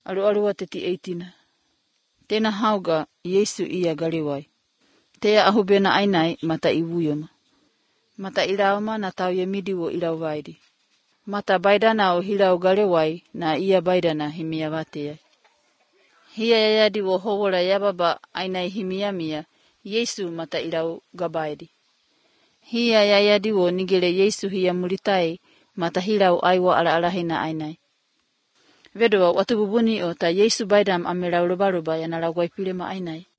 Alu teti 18. Tena hauga Yesu ia galewai. Tea ahubena ainai mata iwuyoma. Mata ilaoma na tau ye midiwo ilau vaidi. Mata baidana o hilau galewai na ia baidana himia vatea. Hia yayadi wo howola yababa ainai himia mia Yesu mata ilau gabaidi. Hia yayadi wo nigele Yesu hia mulitai mata hilau aiwa ala hina ainai. Vedoa watu bubuni o ta Yesu baidam amelau luba yana lagwai pilema ainai.